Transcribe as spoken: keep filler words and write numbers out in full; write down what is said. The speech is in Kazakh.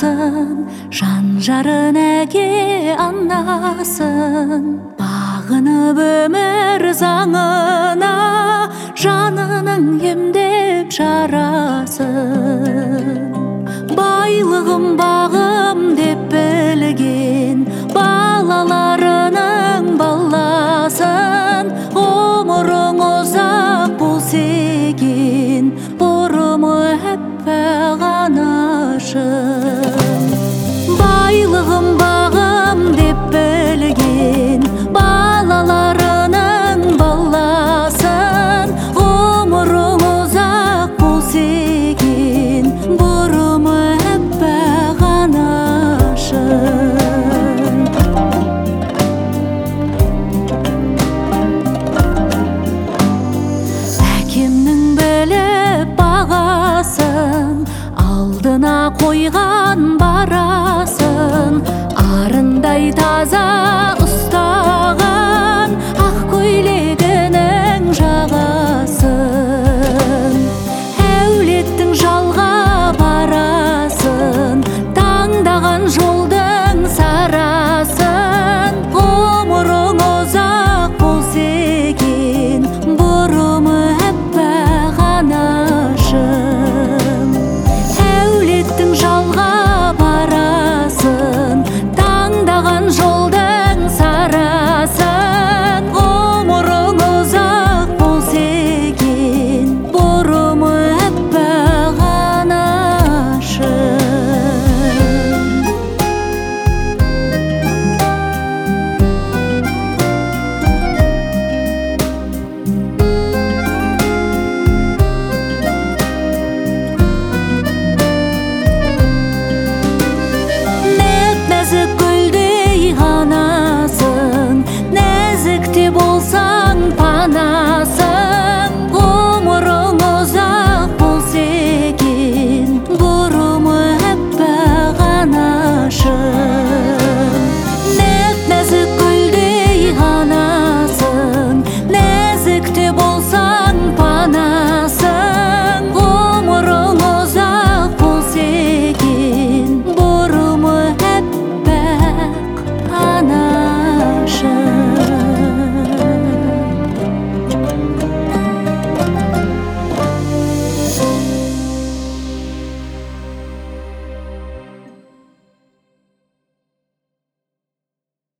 анасын, жан жарын әке анасын. Бағынып өмір заңына, жанының емдеп жарасын. Байлығым бағым деп білген, балаларының баласын. Ғұмырың ұзақ болса екен, бұрымы әппақ анашым. Байлығым бағым деп білген, балаларының баласын. Ғұмырың ұзақ болса екен, бұрымы әппақ анашым. Әкемнің біліп бағасын, алдына қойған барасын. Арындай таза